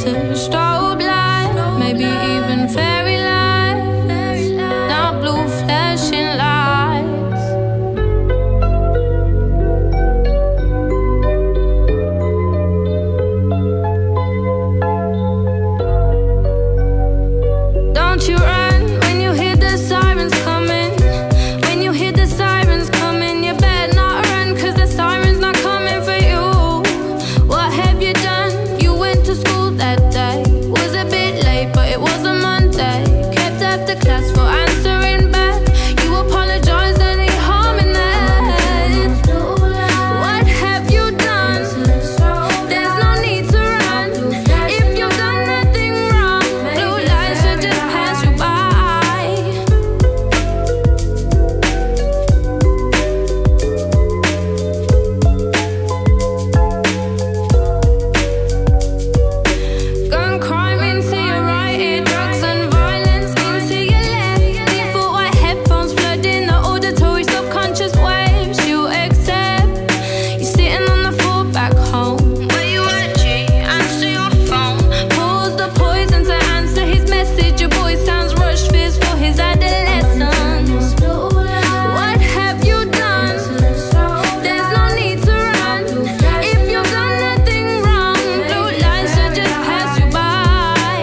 to strobe light, maybe even fairy lights, not blue flashing lights. Don't you run when you hear the sirens coming. When you hear the sirens coming, you better not run, 'cause the siren's not coming for you. What have you done? You went to school that day. Was a bit late, but it was a Monday. Kept after class for answering back. You apologized, any harm in that? What have you done? There's no need to run. If you've done nothing wrong, blue lights should just pass you by. Gun crime into your right ear, drugs and violence into your left. Default white headphones flooding the auditory subconscious waves you accept. You're sitting on the floor back home. Where you at, G? Answer your phone. Pause the poison to answer his message. Your boy sounds rushed, fears for his adolescence. What have you done? There's no need to run. If you've done nothing wrong, blue lights should just pass you by.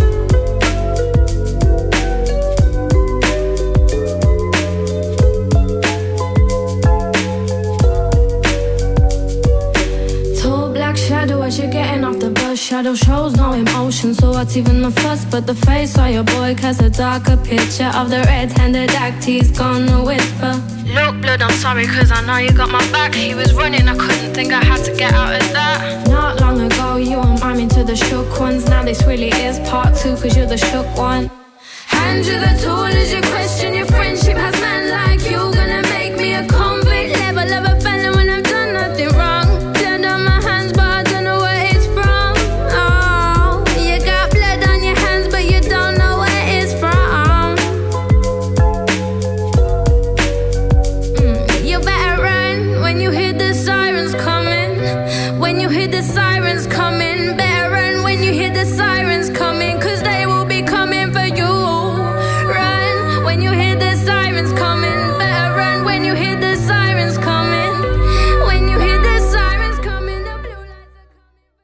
Tall black shadow as you're getting off the bus. Shadow shows no emotion, so what's even the fuss? But the face of your boy casts a darker picture of the red-handed act he's gonna whisper. Look, blood, I'm sorry, 'cause I know you got my back. He was running, I couldn't think I had to get out of that. Not long ago, you were miming to the shook ones. Now this really is part two, 'cause you're the shook one. Hand you the tool as you question your friendship. Has men like you gonna make me a convict? Level of a felon when I've done nothing wrong. Blood on my hands, but I don't know where it's from. Oh, you got blood on your hands, but you don't know where it's from. You better run when you hear the sirens coming. When you hear the sirens coming, better run when you hear the sirens coming, 'cause they will be coming for you. Run when you hear the sirens coming. Better run when you hear the sirens coming. When you hear the sirens coming, the blue lights are coming.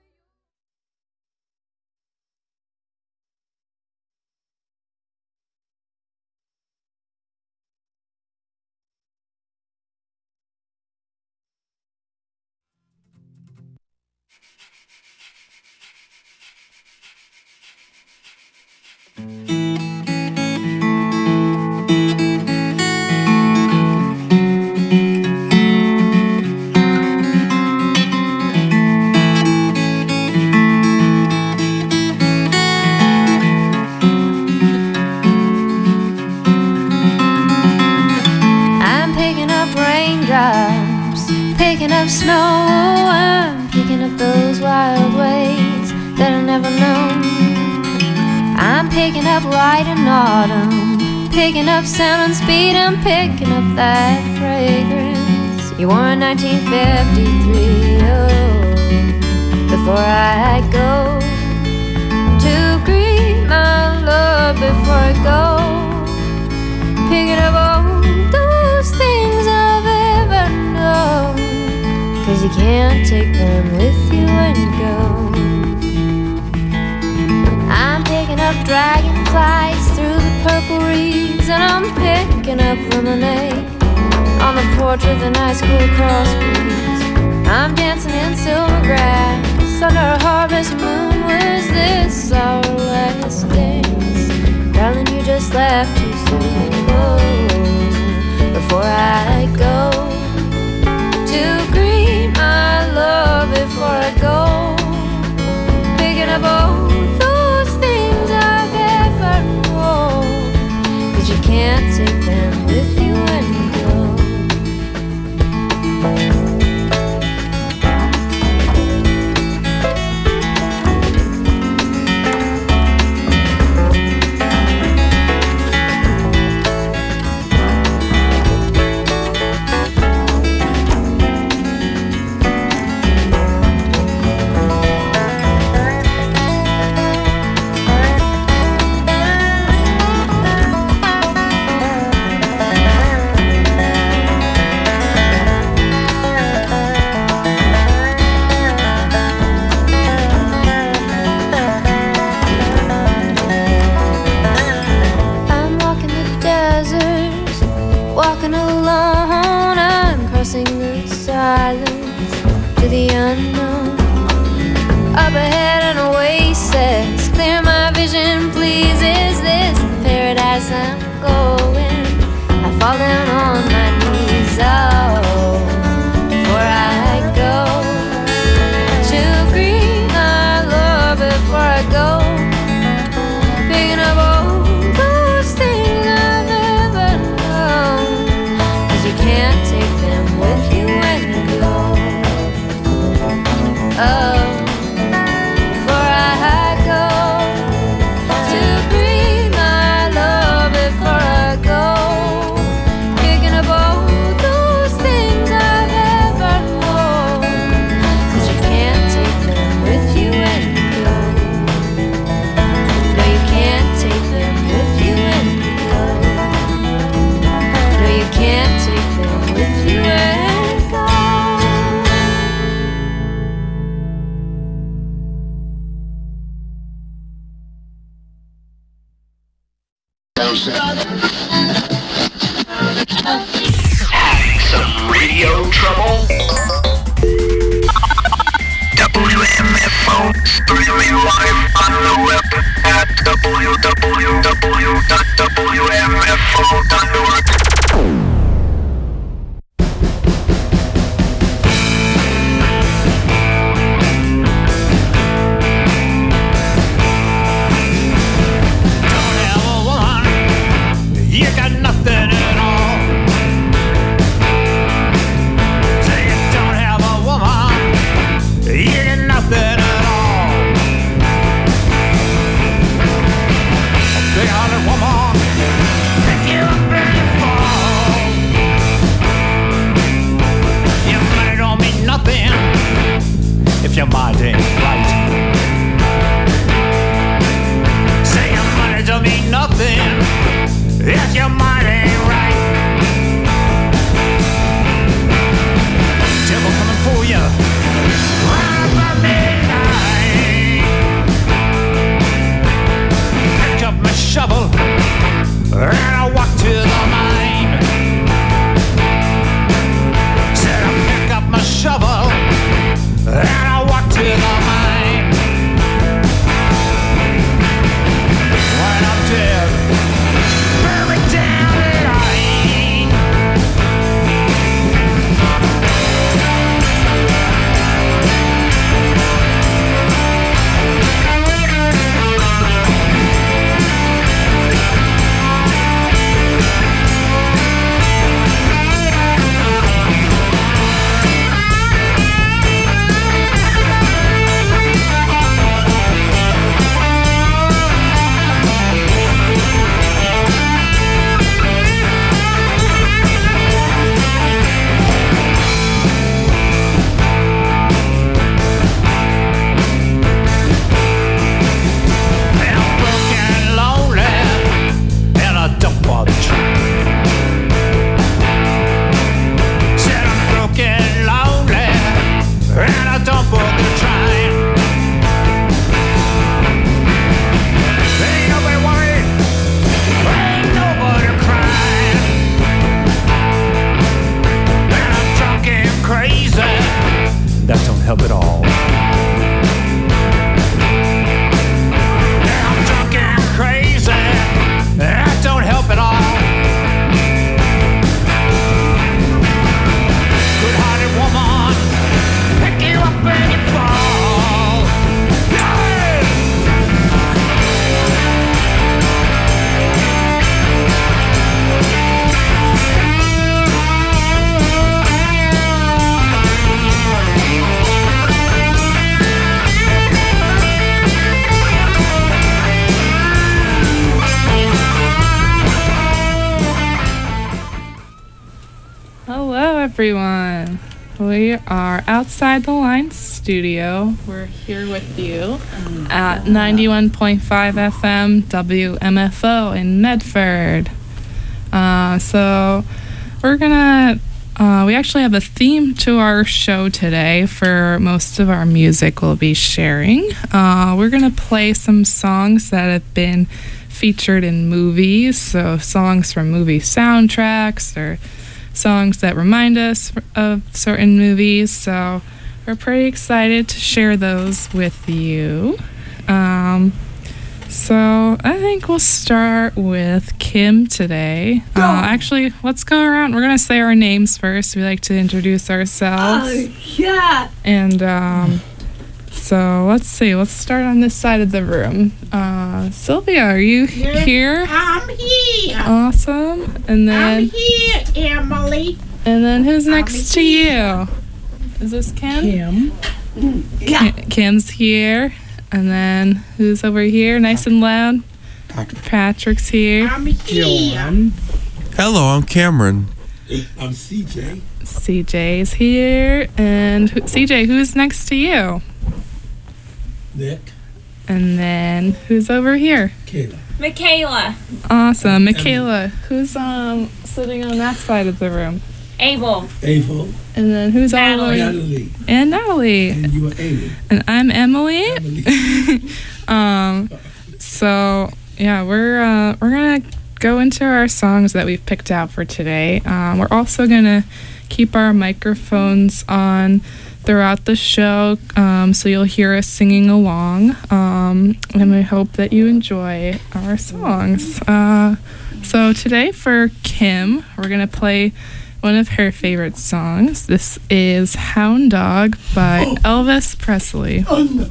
I'm picking up raindrops, picking up snow. I'm picking up those wild ways that I never known. I'm picking up light and autumn, picking up sound and speed. I'm picking up that fragrance you wore in 1953. Oh, before I go to greet my love, before I go, picking up all those things I've ever known, 'cause you can't take them with you when you go. I'm picking up dragonflies through the purple reeds, and I'm picking up lemonade on the porch with a nice cool cross breeze. I'm dancing in silver grass under a harvest moon. Was this our last dance? Darling, you just left too soon. Oh, before I go to greet my love, before I go, picking up all those things I've ever known, 'cause you can't take them with you when you go. Some radio trouble? WMFO, streaming live on the web at www.wmfo.org. If your mind ain't right, say your money don't mean nothing if your mind ain't right. Devil coming for you right about midnight. Pick up my shovel and I walk to the mine. Said I pick up my shovel and I walk to the mine. When I'm dead, bury down the line. That don't help at all. Yeah, I'm drunk and crazy. That don't help at all. Good-hearted woman, pick you up when you fall. Hello, everyone. We are outside the Lines studio. We're here with you at 91.5 FM WMFO in Medford. So we're gonna. We actually have a theme to our show today. For most of our music we'll be sharing. We're gonna play some songs that have been featured in movies. So songs from movie soundtracks or songs that remind us of certain movies. So we're pretty excited to share those with you. So I think we'll start with Kim today. Actually, let's go around. We're going to say our names first. We like to introduce ourselves. Yeah. And so let's see. Let's start on this side of the room. Sylvia, are you here? I'm here. Awesome. And then I'm here, Emily. And then who's next to you? Is this Kim? Yeah. Kim's here. And then who's over here? Nice and loud. Patrick's here. I'm here. Hello, I'm Cameron. I'm CJ. CJ's here. And CJ, who's next to you? Nick. And then who's over here? Kayla. Michaela. Awesome. Michaela, who's sitting on that side of the room? Abel. Abel. And then who's Natalie. Natalie. And Natalie. And you are Amy. And I'm Emily. Emily. So yeah, we're gonna go into our songs that we've picked out for today, we're also going to keep our microphones on throughout the show, so you'll hear us singing along, and we hope that you enjoy our songs. So today for Kim, we're going to play one of her favorite songs. This is Hound Dog by Elvis Presley.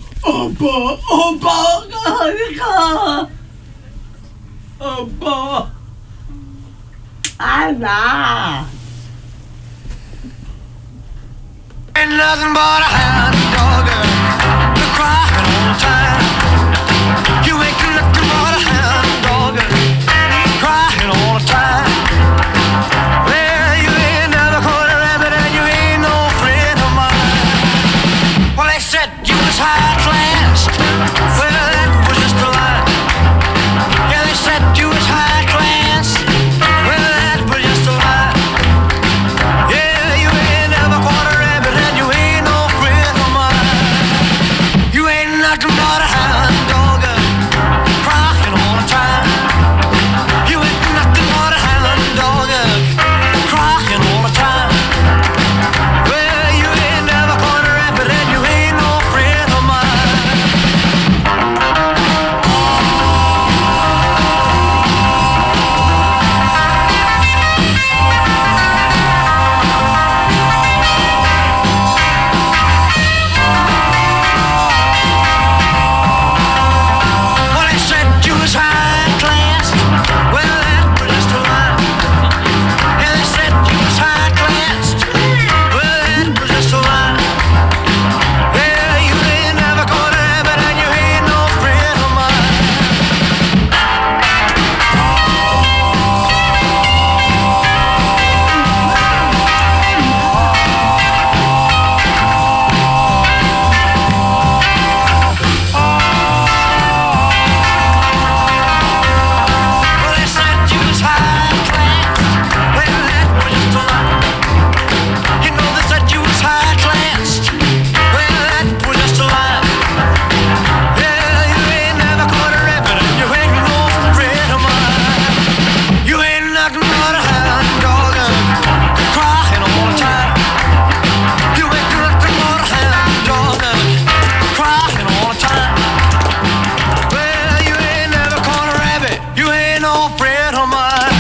Ain't nothing but a hound dog, crying all the time. You ain't nothing but a hound dog, crying all the time. Well, you ain't never caught a rabbit and you ain't no friend of mine. Well, they said you was high class. Well, that was just a lie. Yeah, they said you was high class. Well, that was just a lie. Yeah, you ain't never caught a rabbit and you ain't no friend of mine. You ain't nothing but a hound dog, crying all the time. You ain't nothing but a hound dog, crying all the time. Well, you ain't never caught a rabbit and you ain't no friend of mine. Well, they said you was high class. Well, that was just a lie. Yeah, they said you was high class. Well, that was just a lie. Yeah, you ain't never caught a rabbit and you ain't no friend of mine. Well, they said you was high class. Well, that was just a lie. You know they said you was high class. Well, that was just a lie. Yeah, you ain't never caught a rabbit and you ain't no friend of mine. You ain't nothing but a hound dog, crying all the time. You ain't nothing but a hound dog, crying all the time. Well, you ain't never caught a rabbit. You ain't no friend of mine.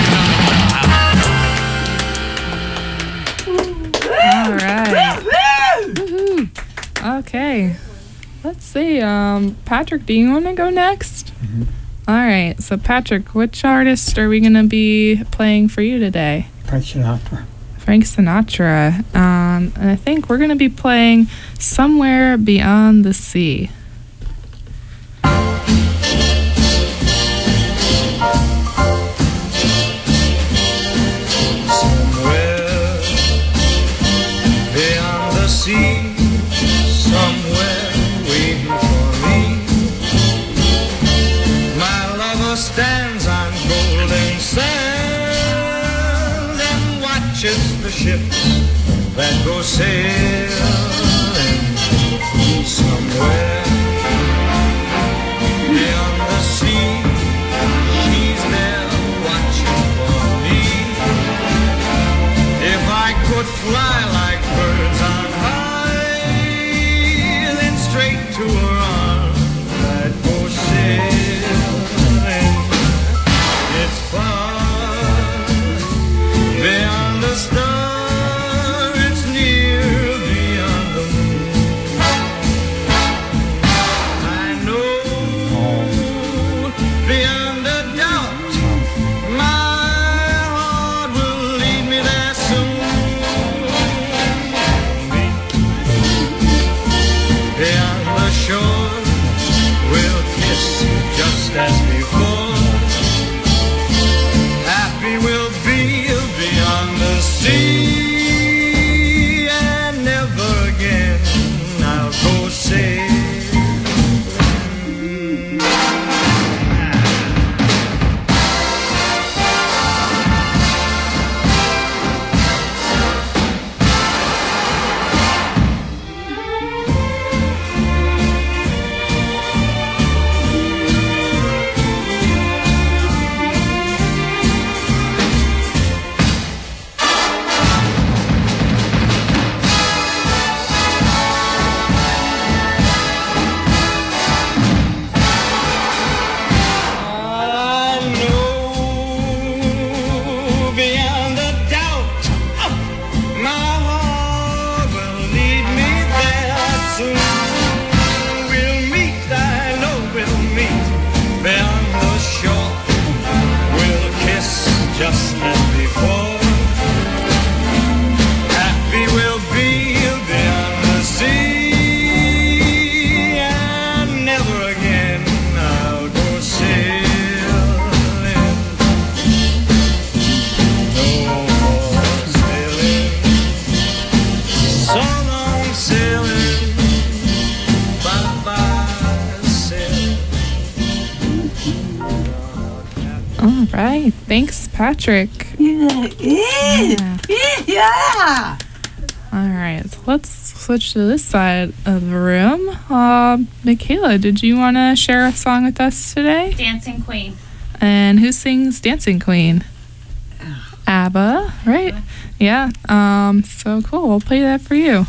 All right. Woohoo. Okay. Let's see. Patrick, do you want to go next? All right. So, Patrick, which artist are we going to be playing for you today? Frank Sinatra. Frank Sinatra. And I think we're going to be playing Somewhere Beyond the Sea. Somewhere beyond the sea, somewhere waiting for me. My lover stands on golden sand and watches the ships that go sailing. Somewhere beyond the sea, she's there watching for me. If I could fly like birds on high, then straight to her arms I'd go sailing. It's far beyond the star, it's near beyond the moon. I know beyond a doubt my heart will lead me there soon. Beyond the shore, we'll kiss just as before. Happy we'll be beyond the sea, and never again I'll go sailing. All right. Thanks, Patrick. Yeah. All right. So let's switch to this side of the room. Michaela, did you want to share a song with us today? Dancing Queen. And who sings Dancing Queen? ABBA, right? Yeah. So cool. We'll play that for you.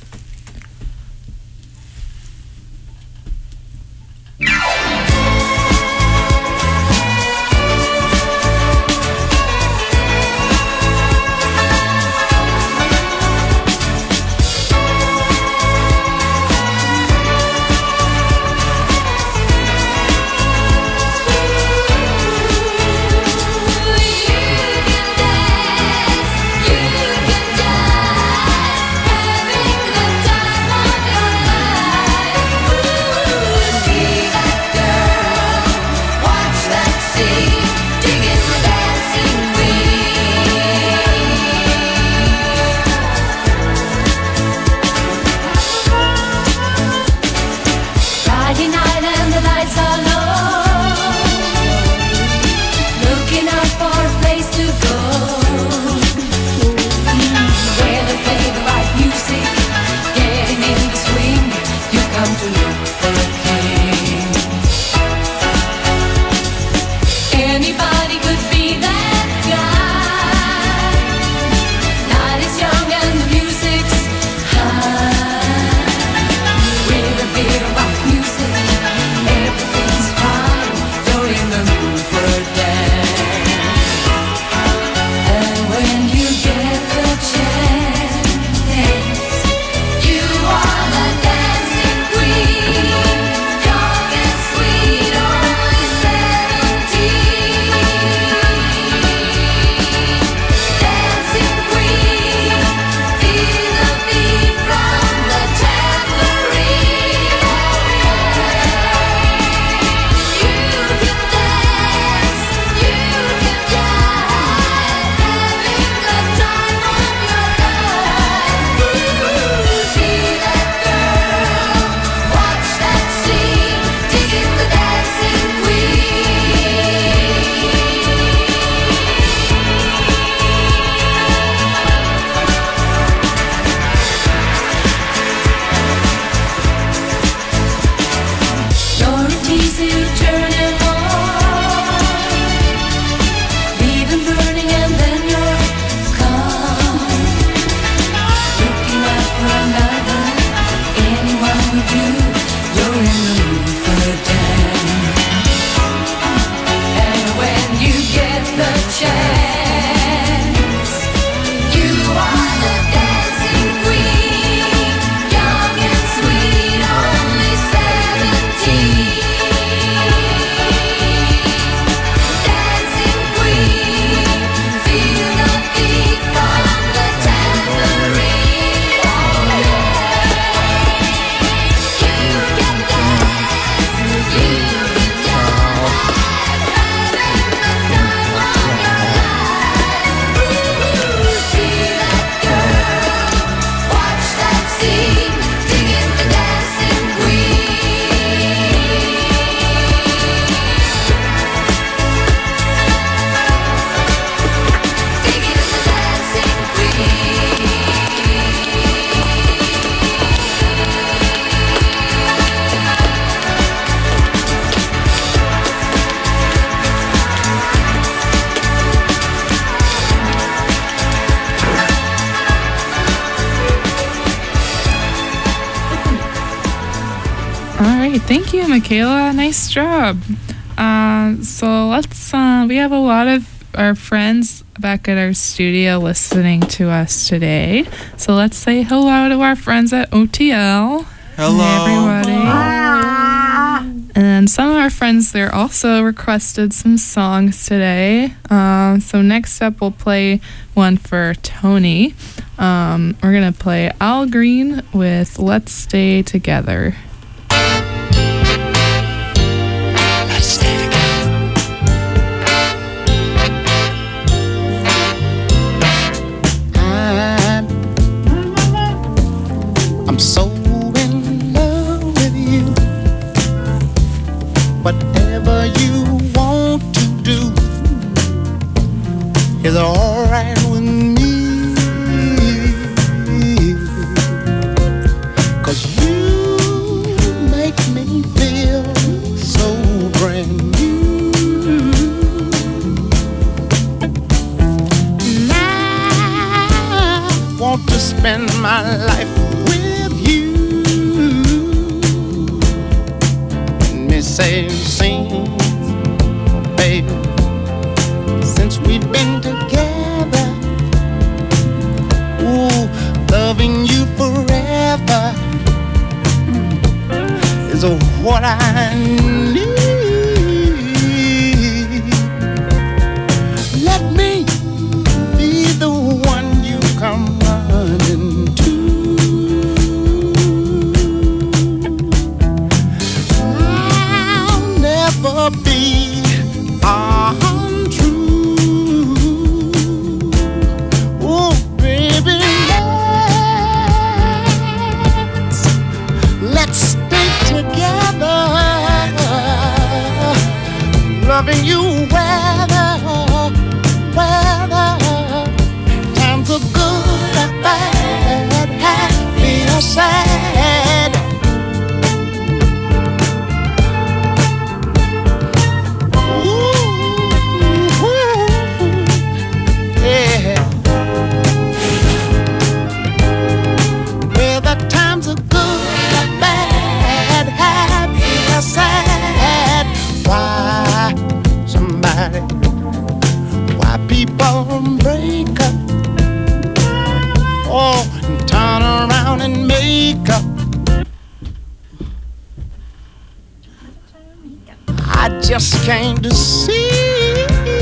Friday night and the lights are low, looking out for a place to go, where they play the right music, getting in the swing. You come to look for a king. Anybody could be that guy. Night is young and the music's high. With a bit of rock music, everything's fine. You're in the mood for a dance. And when you get the chance, you are the dancing queen. Young and sweet, only 17. Dancing queen, feel the beat from the tambourine. You can dance, you can jive, having the time of your life. See that girl, watch that scene, digging the dancing You're a teaser, turning on, leaving burning and then you're gone. Looking out for another, anyone would do. You're in the mood for a dance. And when you get the chance, you are the dancing queen. Young and sweet, only 17. Dancing queen, feel the beat from the tambourine. You can dance, you can jive, having the time of your life. See that girl, watch that scene, digging the dancing queen. Digging the dancing queen. All right. Thank you, Michaela. Nice job. So let's, we have a lot of our friends back at our studio listening to us today. So let's say hello to our friends at OTL. Hello. Hey, everybody. And some of our friends there also requested some songs today. So next up, we'll play one for Tony. We're going to play Al Green with Let's Stay Together. I'm so in love with you. Whatever you want to do, is alright with me. 'Cause you make me feel so brand new. And I want to spend my life with you. Let me say, sing, baby, since we've been together. Ooh, loving you forever is what I need. Let me be the one you come running to. I'll never be untrue. Oh, baby, let's stay together. Loving you weather times are good or bad, happy or sad. Ooh, yeah. Whether times are good or bad, happy or sad. Why people break up, oh, and turn around and make up. I just came to see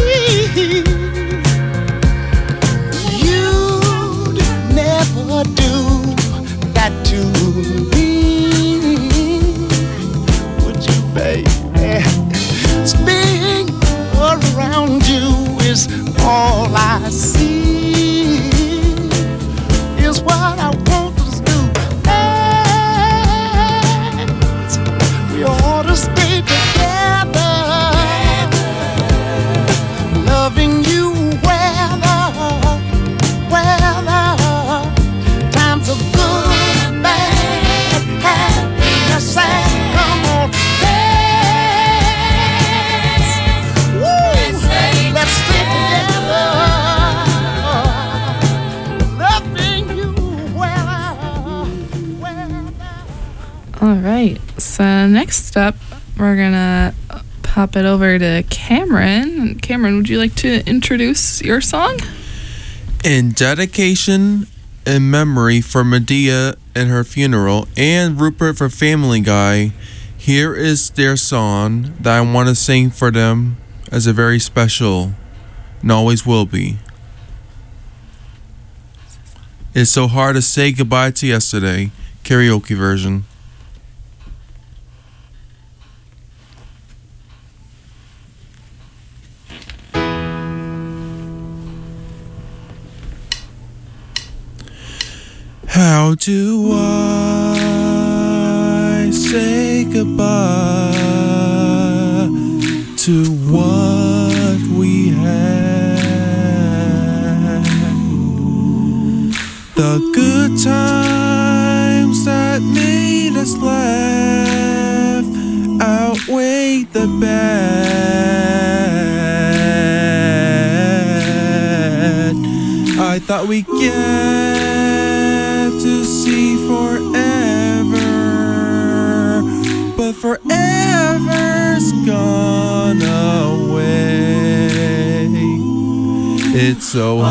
you'd never do that to me. Would you, baby? Being around you is all I see. Is what I want us to do. And we ought to stay together, loving you weather times are good, bad, happy or sad. Come on, let's stay together, loving you All right. So next up, we're gonna pop it over to Cameron. Cameron, would you like to introduce your song? In dedication and memory for Medea and her funeral, and Rupert for Family Guy, here is their song that I want to sing for them as a very special, and always will be. It's so hard to say goodbye to yesterday, karaoke version. How do I say goodbye to what we had? The good times that made us laugh outweigh the bad. I thought we'd get to see forever, but forever's gone away. It's so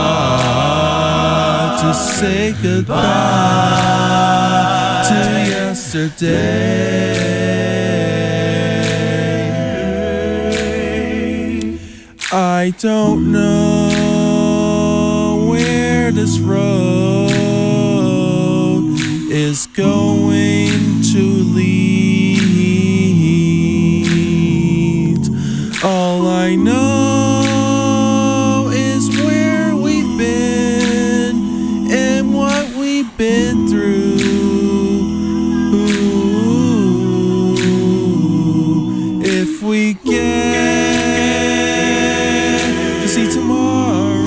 hard to say goodbye to yesterday. I don't know where this road is going to lead. All I know is where we've been and what we've been through. If we get to see tomorrow,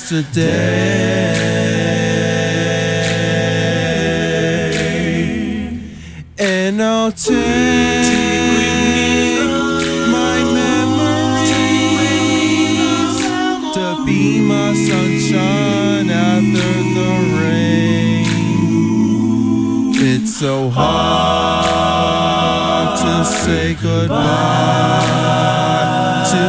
yesterday. And I'll take my memories to be my sunshine after the rain. It's so hard to say goodbye to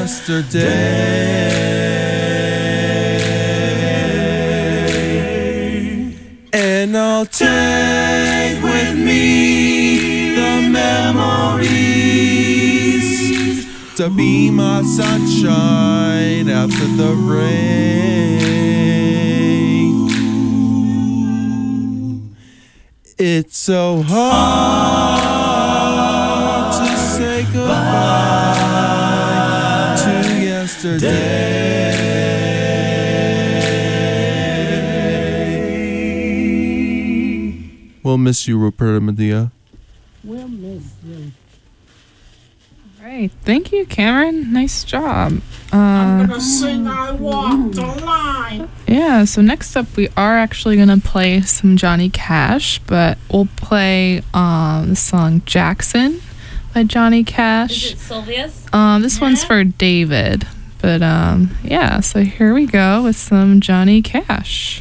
yesterday. And I'll take with me the memories to be my sunshine after the rain. It's so hard to say goodbye to yesterday. We'll miss you, Rupert and Medea. We'll miss you. All right. Thank you, Cameron. Nice job. I'm gonna sing I Walked the Line. Yeah, so next up we are actually going to play some Johnny Cash, but we'll play the song Jackson by Johnny Cash. Is it Sylvia's? This one's for David. But yeah, so here we go with some Johnny Cash.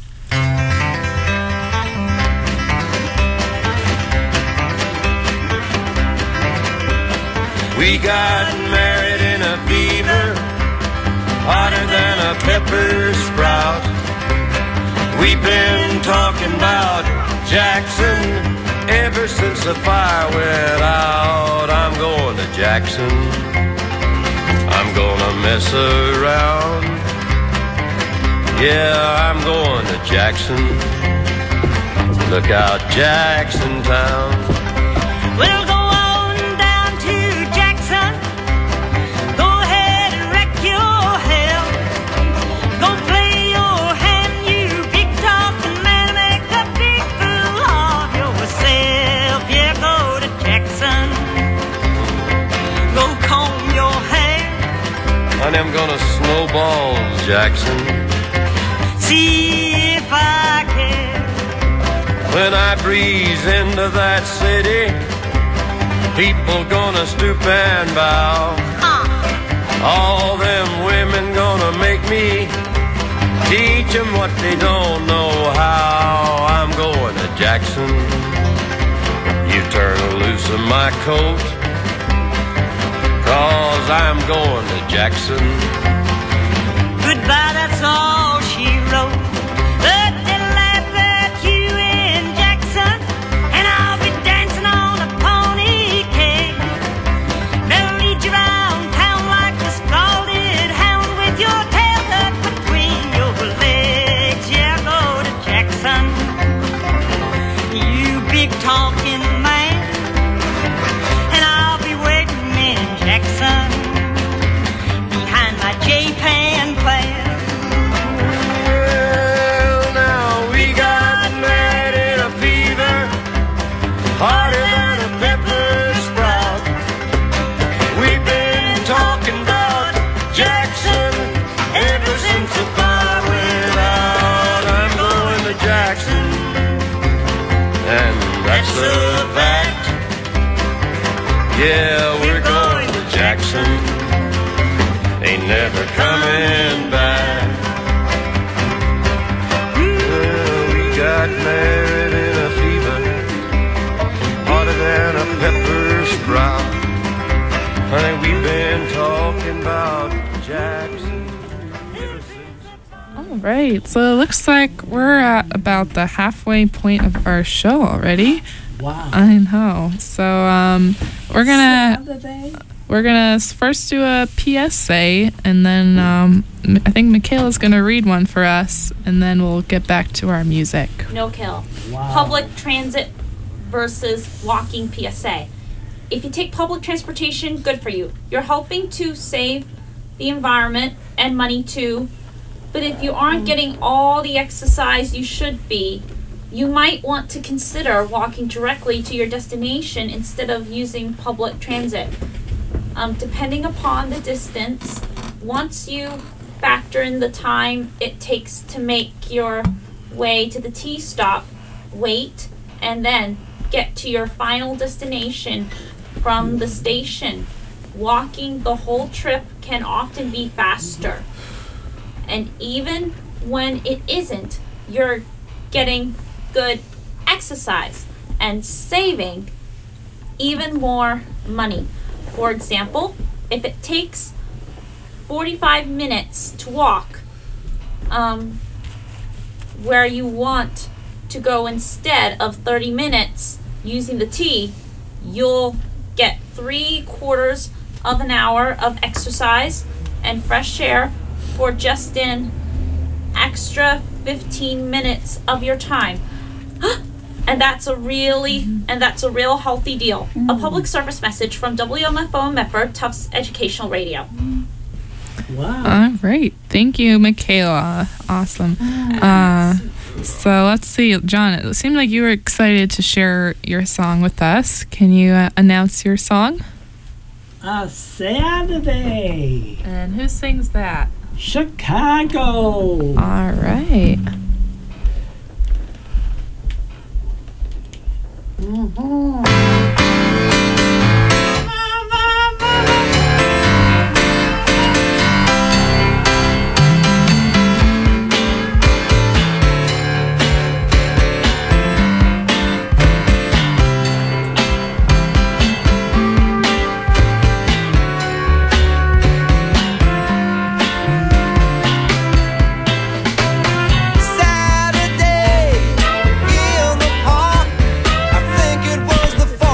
We got married in a fever, hotter than a pepper sprout. We've been talking about Jackson ever since the fire went out. I'm going to Jackson, I'm gonna mess around. Yeah, I'm going to Jackson. Look out, Jackson Town. We'll go on down to Jackson. Go ahead and wreck your hell. Go play your hand, you big talking man. Make a big fool of yourself. Yeah, go to Jackson. Go comb your hair. Honey, I'm gonna snowball Jackson. See if I can. When I breeze into that city, people gonna stoop and bow. All them women gonna make me teach them what they don't know how. I'm going to Jackson. You turn loose of my coat, 'cause I'm going to Jackson. Goodbye, that's all she wrote. But they'll laugh at you in Jackson, and I'll be dancing on a pony cake. They'll lead you around town like a scalded hound with your tail tucked between your legs. Yeah, go to Jackson, you big talking man, and I'll be waiting in Jackson behind my J-Pan plan. Well, now we got married in a fever, hotter than a pepper sprout. We've been talking about Jackson ever since the fire went out. I'm going to Jackson, and that's a fact. Yeah, we're going to Jackson. Ain't never coming back. Well, we got married in a fever, hotter than a pepper sprout. Honey, we've been talking about Jackson ever since. All right, so it looks like we're at about the halfway point of our show already. Wow. I know. So we're gonna first do a PSA, and then I think Michaela's gonna read one for us, and then we'll get back to our music. No kill. Wow. Public transit versus walking PSA. If you take public transportation, good for you. You're helping to save the environment and money too. But if you aren't getting all the exercise you should be, you might want to consider walking directly to your destination instead of using public transit. Depending upon the distance, once you factor in the time it takes to make your way to the T stop, wait, and then get to your final destination from the station. Walking the whole trip can often be faster. And even when it isn't, you're getting good exercise and saving even more money. For example, if it takes 45 minutes to walk where you want to go instead of 30 minutes using the T, you'll get 3/4 of an hour of exercise and fresh air for just an extra 15 minutes of your time. And that's a real healthy deal. A public service message from WMFO and Medford Tufts Educational Radio. Wow. All right. Thank you, Michaela. Awesome. So let's see. John, it seemed like you were excited to share your song with us. Can you announce your song? Saturday. And who sings that? Chicago. All right. Saturday in the park. I think it was the 4th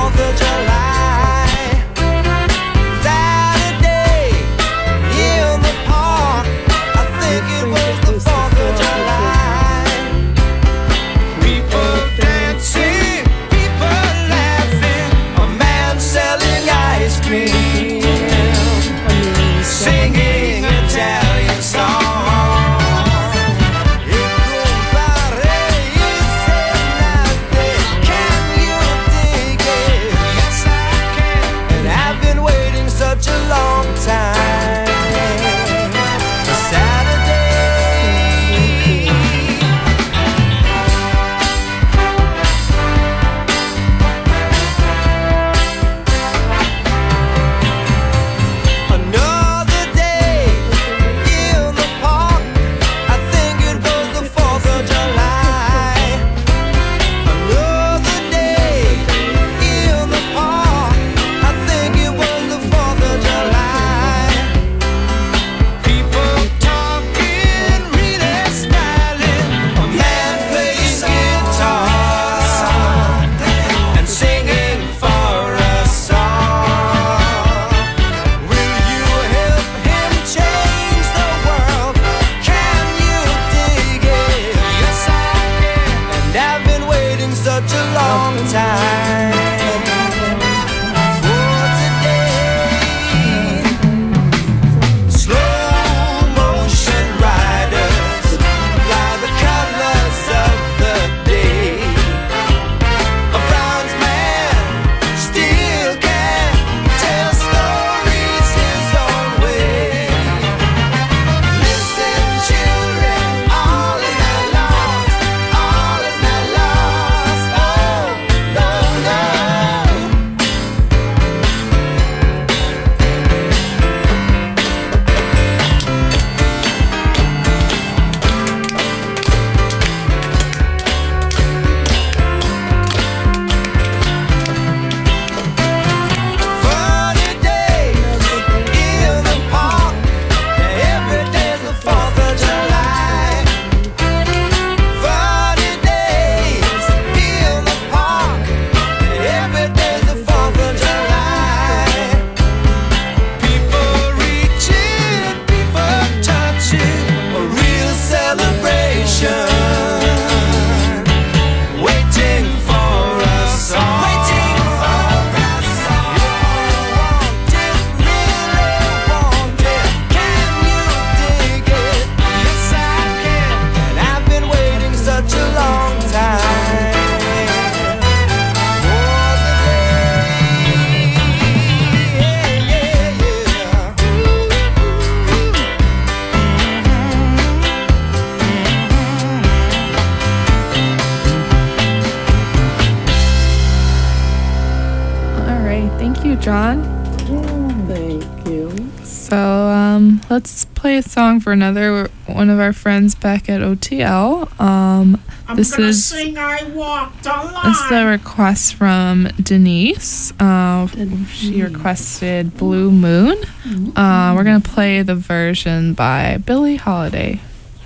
Thank you, John. Thank you. So let's play a song for one of our friends back at OTL. This gonna is sing I Walked a Line. this is a request from Denise. She requested Blue Moon. We're gonna play the version by Billie Holiday.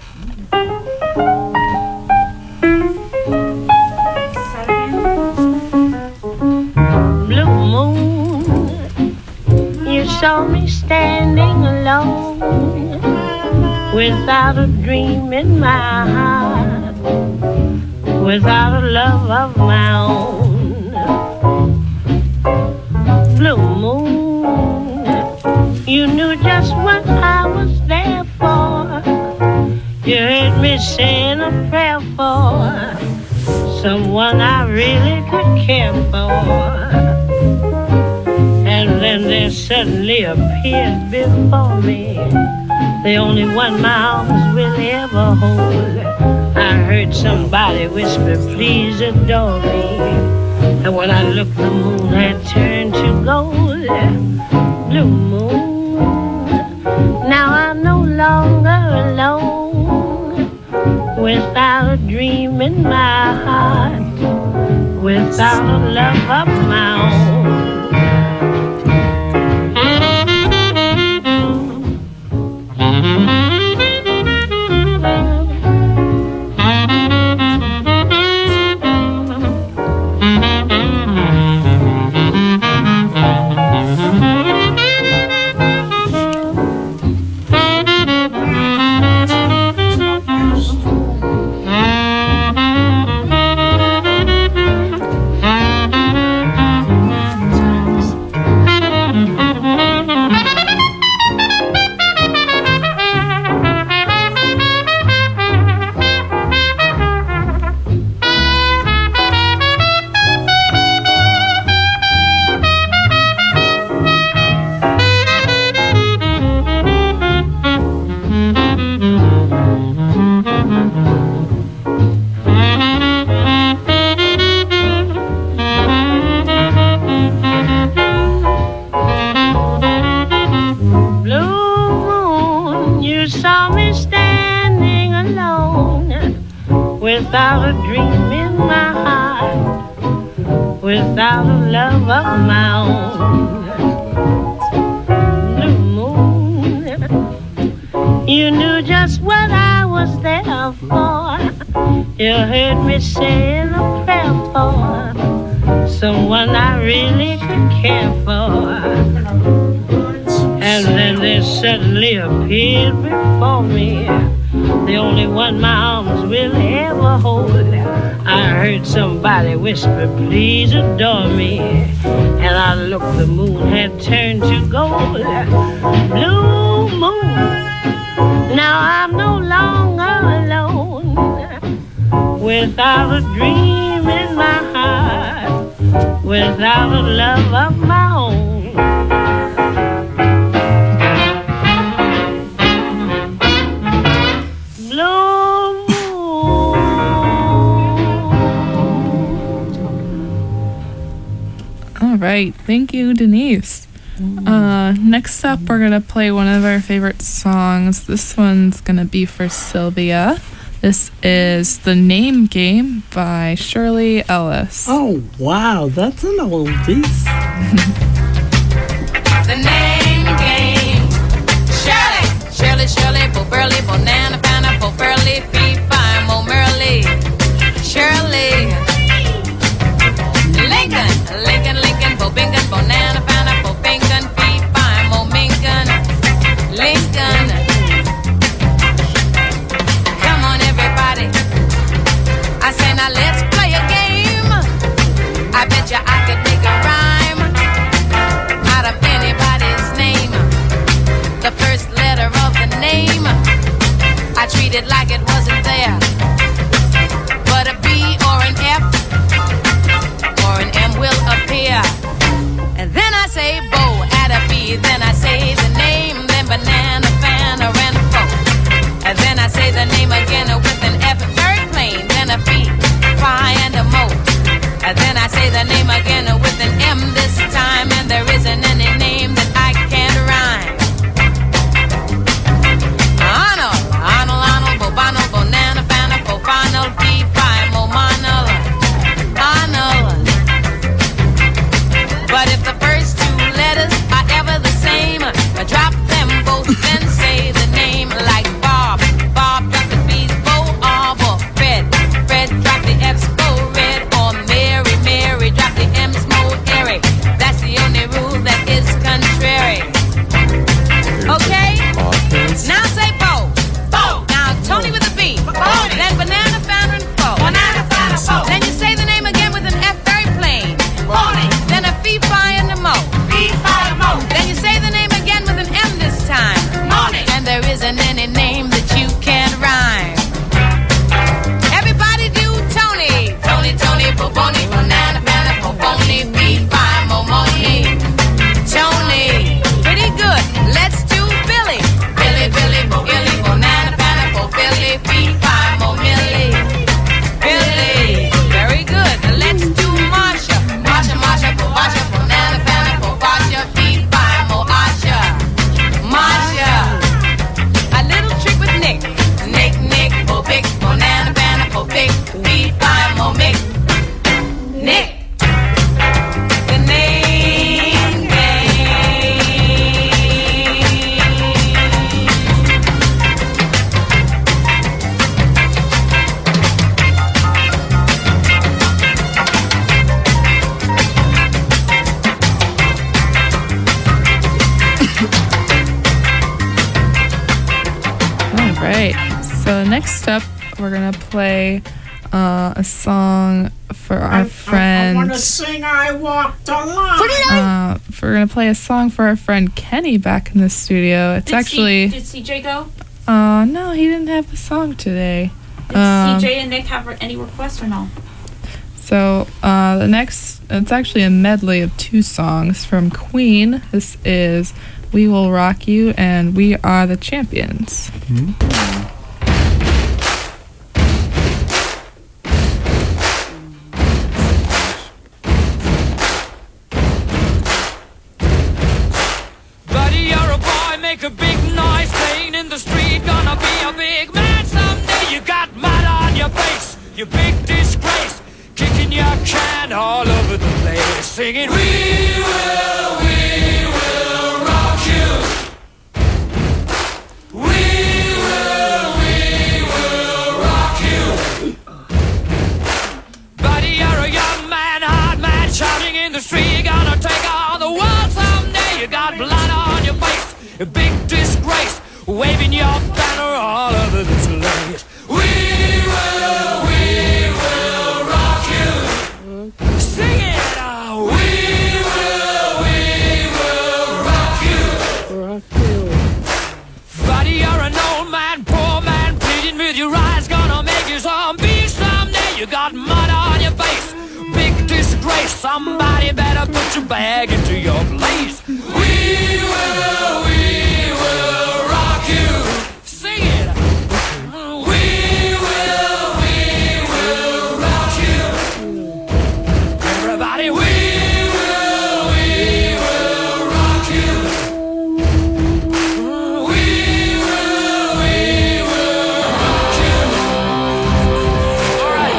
Blue moon, you saw me standing alone, without a dream in my heart, without a love of my own. Blue moon, you knew just what I was there for. You heard me saying a prayer for someone I really could care for. And then there suddenly appeared before me the only one my arms will ever hold. I heard somebody whisper, please adore me. And when I looked, the moon had turned to gold. Blue moon, now I'm no longer alone, without a dream in my heart, without a love of my own. Without a dream in my heart, without a love of my own. Blue moon, you knew just what I was there for. You heard me saying a prayer for someone I really could care for. And then there suddenly appeared before me the only one my arms will ever hold. I heard somebody whisper, please adore me. And I looked, the moon had turned to gold. Blue moon, now I'm no longer alone, without a dream in my heart, without a love of my own. All right, thank you, Denise. Next up, we're gonna play one of our favorite songs. This one's gonna be for Sylvia. This is The Name Game by Shirley Ellis. Oh, wow, that's an oldie. The name game. Shirley, Shirley, Shirley, Bo Burley, Bonana, Banana, Bo Burley, Fee, Fine, Mo Merley. Shirley. Lincoln, Lincoln, Lincoln, Bo Bingon, Bonana, Banana, Bo Bingon, Fee, Fine, Mo Mingon. Lincoln. Come on, everybody. I say, now let's play a game. I bet you I could make a rhyme out of anybody's name. The first letter of the name, I treat it like it wasn't there. But a B or an F or an M will appear. And then I say Bo, add a B. Then I say the name, then banana, fan, or and fo. And then I say the name again with an F, third plane, then a B, pie, and a mo. And then I say the name again with an M this time, and So next up, we're gonna play a song for our I friend. want to sing I Walked a Line. We're gonna play a song for our friend Kenny back in the studio. It's Did actually. Did CJ go? No, he didn't have a song today. Did CJ and Nick have any requests or no? So the next, it's actually a medley of 2 songs from Queen. This is "We Will Rock You" and "We Are the Champions." Buddy, you're a boy, make a big noise, playing in the street, gonna be a big man someday. You got mud on your face, you big disgrace, kicking your can all over the place, singing, we will rock you. We will rock you. Buddy, you're a young man, hard man, shouting in the street, gonna take all the world someday. You got blood on your face, a big disgrace, waving your banner all over the place. We will rock you. Sing it! We will rock you. Rock you. Buddy, you're an old man, poor man, pleading with your eyes, gonna make you zombie someday. You got mud on your face, big disgrace. Somebody better put your bag into your place. We will rock you. Sing it. We will rock you. Everybody, we will rock you. We will rock you. All right.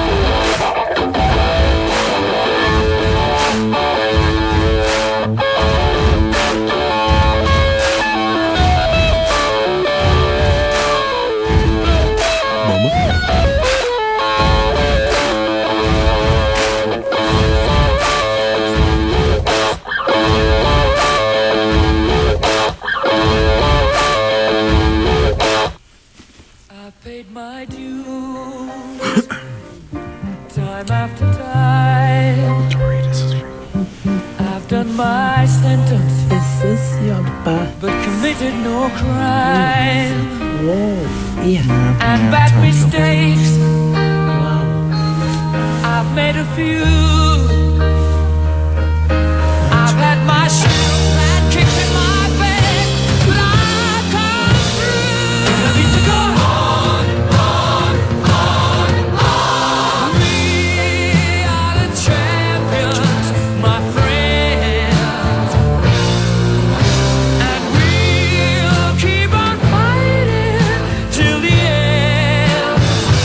I paid my dues time after time. I've done my sentence, Is this your bath? but committed no crime. Whoa. Yeah. And bad mistakes, Wow. I've made a few. I've had my share of bad kicks in my bed, but I've come through. And I need to go on. We are the champions, my friends, and we'll keep on fighting till the end.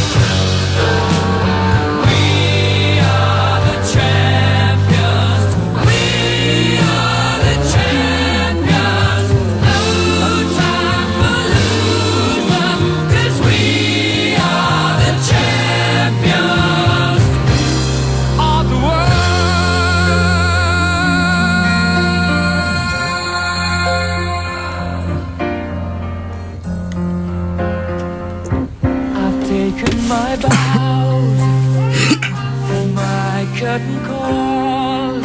We are the champions. We are the champions. No time for losers, 'cause we are the champions of the world. I've taken my bows, my curtain calls.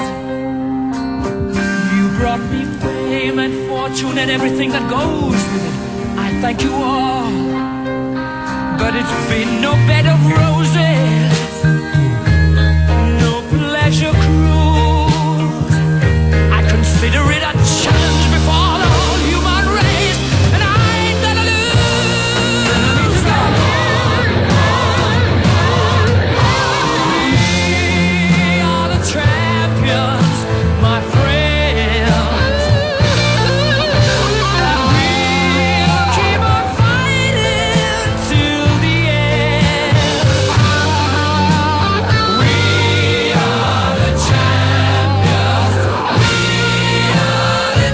You brought me fame and fortune and everything that goes with it. I thank you all, but it's been no bed of roses, no pleasure cruise. I consider it a challenge before the whole human race, and I ain't gonna lose. We are the champions, my friends, and we'll keep on fighting till the end. We are the champions. We are the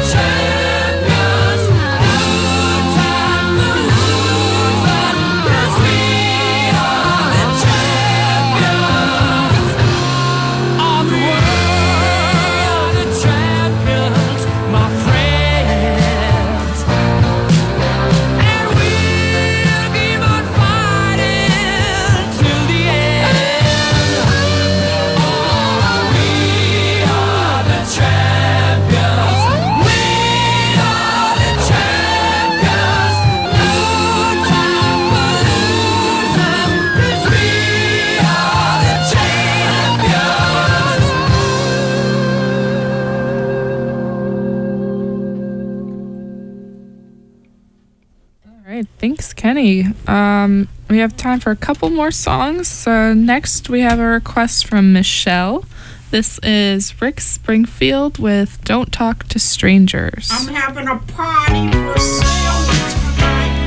right, thanks, Kenny. We have time for a couple more songs. Next, we have a request from Michelle. This is Rick Springfield with Don't Talk to Strangers. I'm having a party for sale tonight.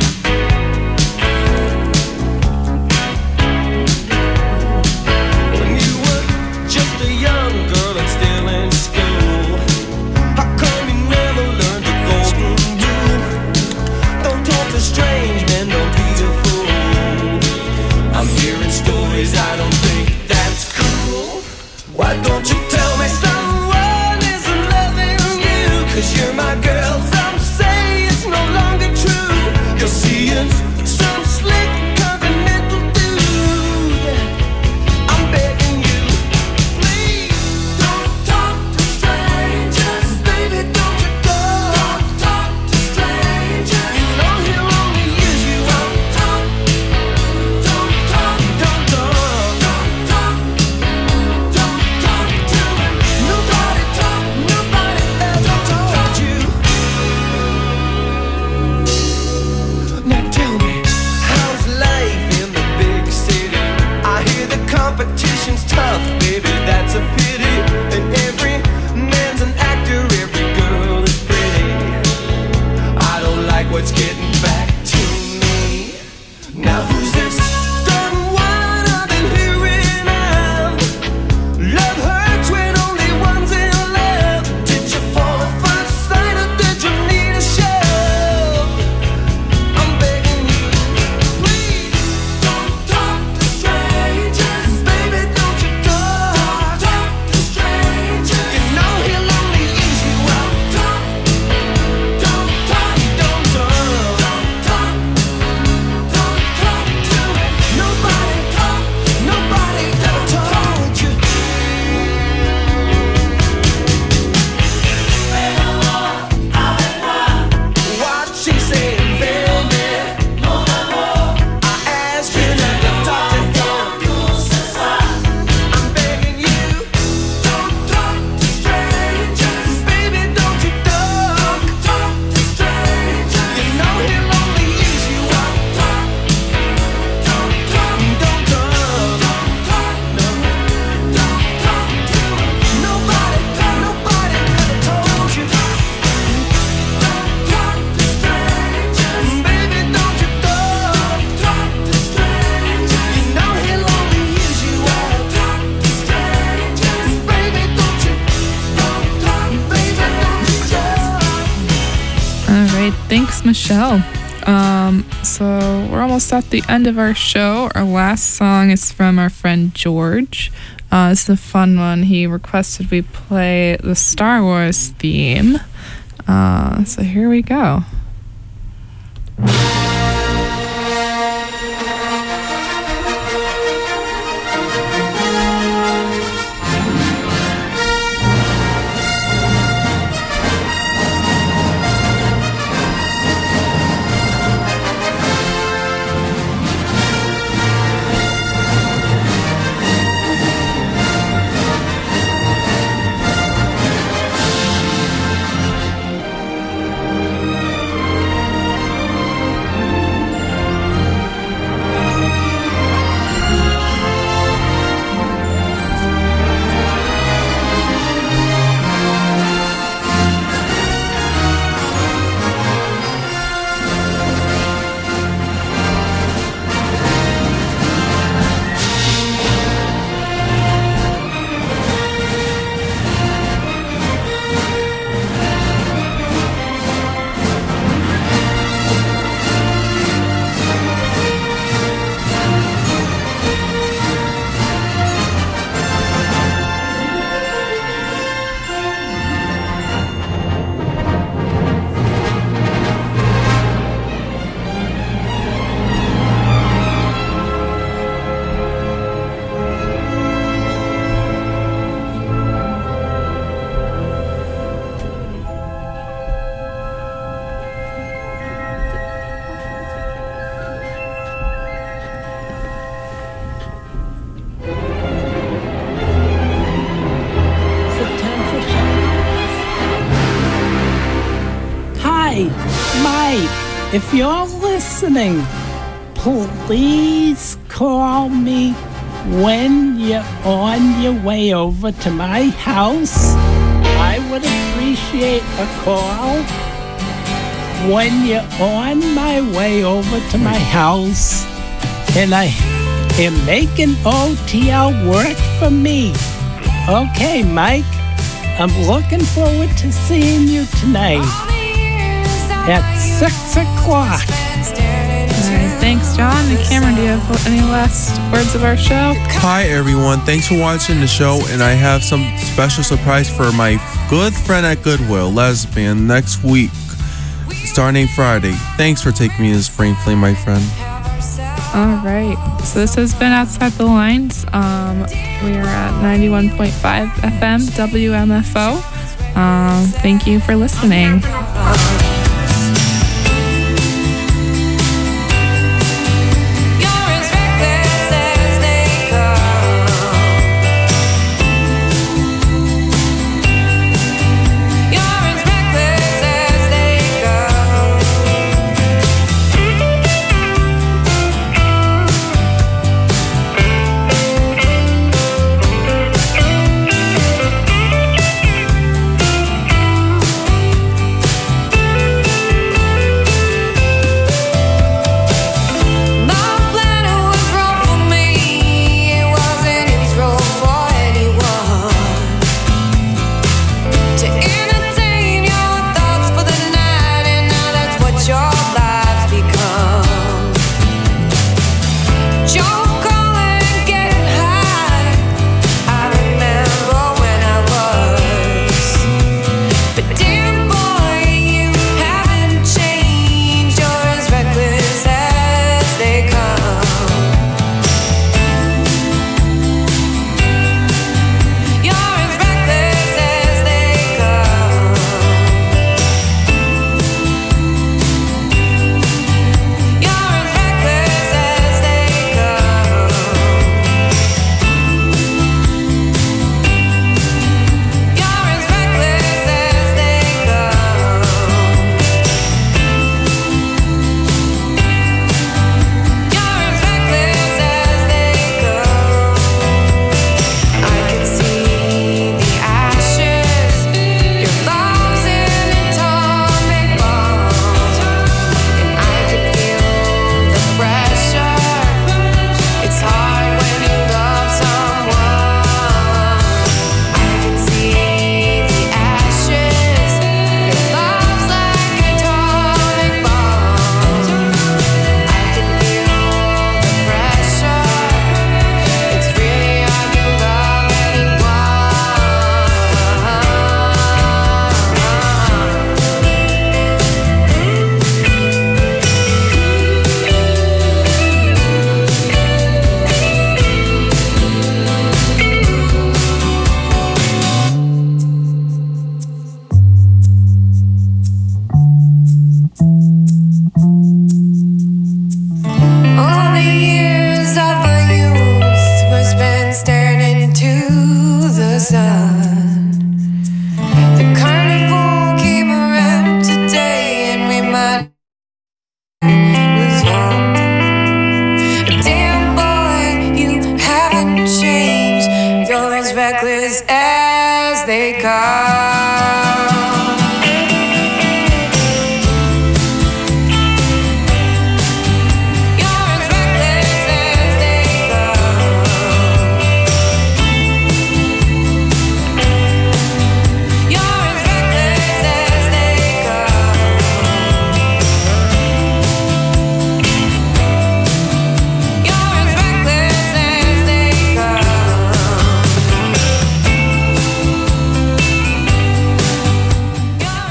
When you were just a young girl and still in school, how come you never learned the golden rule? Don't talk to strange men, don't be a fool. I'm hearing stories, I don't think that's cool. Why don't you tell me someone isn't loving you? 'Cause you're my girl, some say it's no longer true. You're seeing some slick continental dude. I'm begging you, please don't talk to strangers. Baby, don't you don't talk to strangers. You know he'll only use you. Don't talk, don't talk, don't talk, don't talk, don't talk to him. Nobody ever told you. Now tell me, how's life in the big city? I hear the competition's tough, baby, that's a pity. And every man's an actor, every girl is pretty. I don't like what's getting back to me. Now who's this done one I've been hearing of? Love hurts when only one's in love. Did you fall at first sight or did you need a shove? I'm begging you, please don't talk to strangers. Baby, don't you talk to strangers. You know he'll only use you up. Don't talk to him. Nobody ever told you. What she saying, baby? I asked you not to talk to him. I'm begging you, don't talk to strangers. Baby, don't you talk to strangers. You know he'll only use you up. Don't talk to him. Nobody ever told you. Don't talk to strangers. Baby, don't you talk to strangers. You know he'll only use you up. Talk to strangers. Baby, don't you All right, thanks, Michelle. So we're almost at the end of our show. Our last song is from our friend George. It's a fun one. He requested we play the Star Wars theme. So here we go. If you're listening. Please call me when you're on your way over to my house. I would appreciate a call when you're on my way over to my house. And I am making OTL work for me. Okay, Mike, I'm looking forward to seeing you tonight at 6 o'clock. All right, thanks, John. And Cameron, do you have any last words of our show? Hi, everyone. Thanks for watching the show, and I have some special surprise for my good friend at Goodwill, Lesbian, next week, starting Friday. Thanks for taking me to this brain flame, my friend. All right. So this has been Outside the Lines. We are at 91.5 FM WMFO. Thank you for listening.